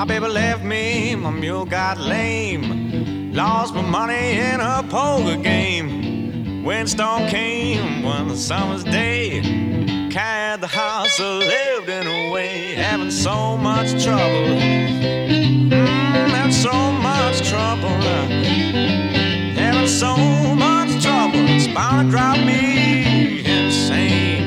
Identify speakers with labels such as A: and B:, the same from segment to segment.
A: My baby left me, my mule got lame. Lost my money in a poker game. Windstorm came one summer's day. Carried the house I lived in away. Having so much trouble. Having so much trouble. Having so much trouble. It's bound to drive me insane.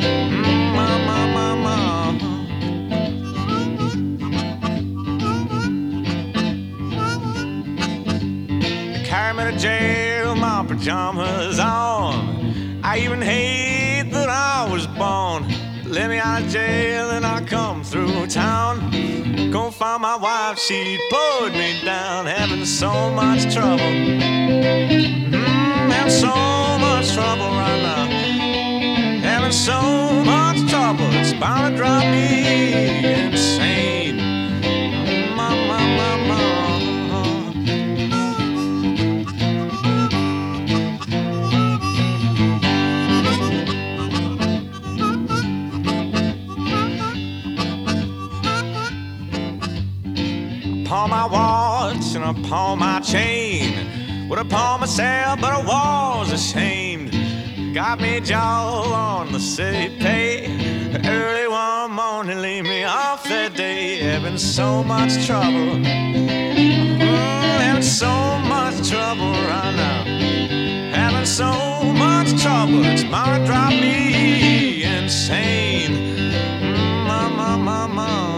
A: Carry me to jail, my pajamas on. I even hate that I was born. Let me out of jail and I come through town. Gonna find my wife, she put me down. Having so much trouble. Having so much trouble right now. Having so much trouble, it's bound to drive me insane. Pawn my watch and I pawn my chain. Would have pawned myself, but I was ashamed. Got me a job on the city pay. Early one morning, leave me off that day. Having so much trouble. Having so much trouble right now. Having so much trouble, it's bound to drive me insane. Mama.